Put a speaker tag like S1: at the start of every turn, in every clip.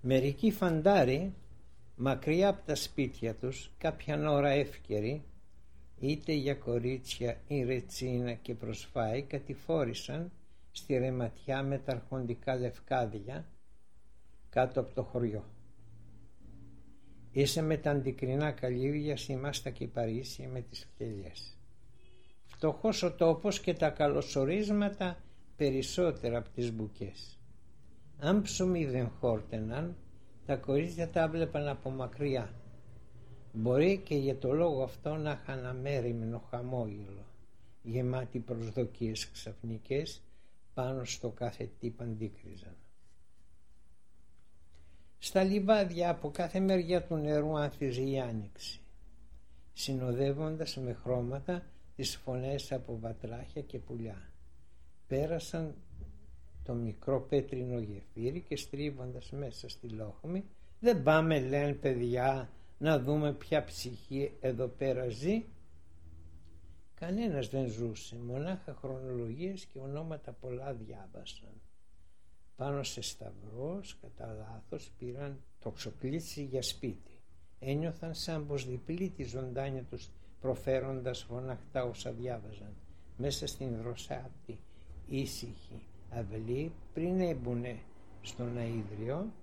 S1: Μερικοί φαντάροι, μακριά από τα σπίτια τους, κάποιαν ώρα εύκαιροι, είτε για κορίτσια ή ρετσίνα και προσφάει, κατηφόρησαν στη ρεματιά με τα αρχοντικά λευκάδια κάτω από το χωριό. Είσαι με τα αντικρινά καλύβια σημάστα και Παρίσι με τις φτελιές. Φτωχός ο τόπος και τα καλωσορίσματα περισσότερα από τις μπουκές. Αν ψωμί δεν χόρτεναν, τα κορίτσια τα βλέπαν από μακριά. Μπορεί και για το λόγο αυτό να είχαν αμέριμνο χαμόγελο, γεμάτι προσδοκίες ξαφνικές πάνω στο κάθε τι παντίκριζαν. Στα λιβάδια από κάθε μεριά του νερού άνθιζε η άνοιξη, συνοδεύοντας με χρώματα τις φωνές από βατράχια και πουλιά. Πέρασαν το μικρό πέτρινο γεφύρι και στρίβοντας μέσα στη λόχμη, δεν πάμε λένε παιδιά να δούμε ποια ψυχή εδώ πέρα ζει. Κανένας δεν ζούσε, μονάχα χρονολογίες και ονόματα πολλά διάβασαν. Πάνω σε σταυρός κατά λάθος πήραν τοξοκλήτσι για σπίτι. Ένιωθαν σαν πως διπλή τη ζωντάνια τους προφέροντας φωναχτά όσα διάβαζαν. Μέσα στην δροσάτη ήσυχη αυλή πριν έμπουνε στον αίδριο,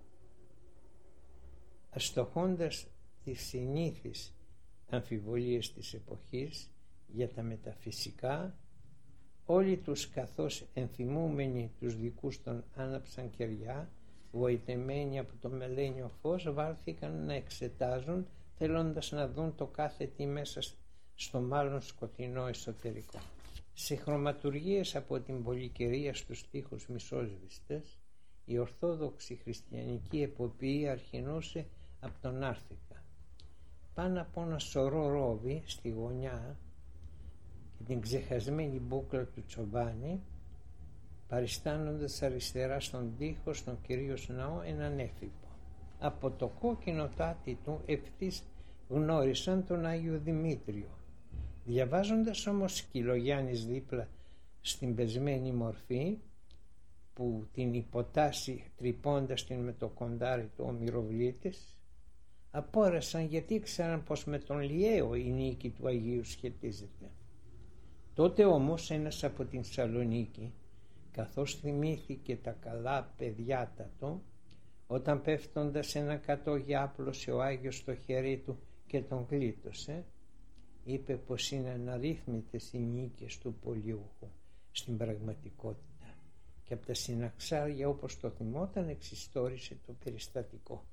S1: αστοχώντας τις συνήθεις αμφιβολίες της εποχής για τα μεταφυσικά, όλοι τους καθώς ενθυμούμενοι τους δικούς των άναψαν κεριά, γοητεμένοι από το μελένιο φως, βάλθηκαν να εξετάζουν, θέλοντας να δουν το κάθε τι μέσα στο μάλλον σκοτεινό εσωτερικό. Σε χρωματουργίες από την πολυκαιρία στους τοίχους μισόσβηστες, η ορθόδοξη χριστιανική εποποιή αρχινούσε από τον Άρθηκα. Πάνω από ένα σωρό ρόβι στη γωνιά και την ξεχασμένη μπούκλα του Τσομπάνη, παριστάνοντας αριστερά στον τοίχο στον κυρίως ναό έναν έφυπο. Από το κόκκινο τάτι του ευθύς γνώρισαν τον Άγιο Δημήτριο. Διαβάζοντας όμως Σκυλογιάννης δίπλα στην πεσμένη μορφή που την υποτάσσει τρυπώντας την με το κοντάρι του ο μυροβλήτης, απόρρεσαν γιατί ήξεραν πως με τον Λιαίο η νίκη του Αγίου σχετίζεται. Τότε όμως ένας από την Σαλονίκη, καθώς θυμήθηκε τα καλά παιδιάτα του, όταν πέφτοντας ένα κατόγι άπλωσε ο Άγιος στο χέρι του και τον γλίτωσε, είπε πως είναι αναρρύθμιτες οι νίκες του πολιούχου στην πραγματικότητα και από τα συναξάρια όπως το θυμόταν εξιστόρισε το περιστατικό.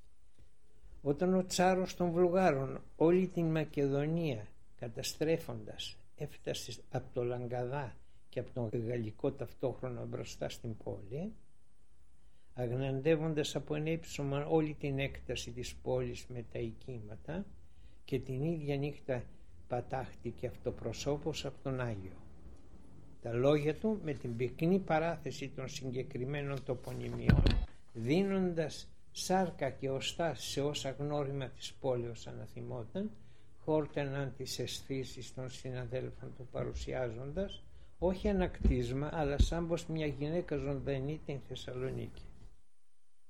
S1: Όταν ο Τσάρος των Βουλγάρων όλη την Μακεδονία καταστρέφοντας έφτασε από το Λαγκαδά και από τον Γαλλικό ταυτόχρονα μπροστά στην πόλη, αγναντεύοντας από ένα ύψωμα όλη την έκταση της πόλης με τα οικίματα, και την ίδια νύχτα πατάχτηκε αυτοπροσώπως από τον Άγιο. Τα λόγια του με την πυκνή παράθεση των συγκεκριμένων τοπονημιών, δίνοντας σάρκα και οστά σε όσα γνώριμα της πόλεως αναθυμόταν, χόρτεναν τις αισθήσεις των συναδέλφων του παρουσιάζοντας όχι ένα κτίσμα αλλά σαν πως μια γυναίκα ζωντανή την Θεσσαλονίκη.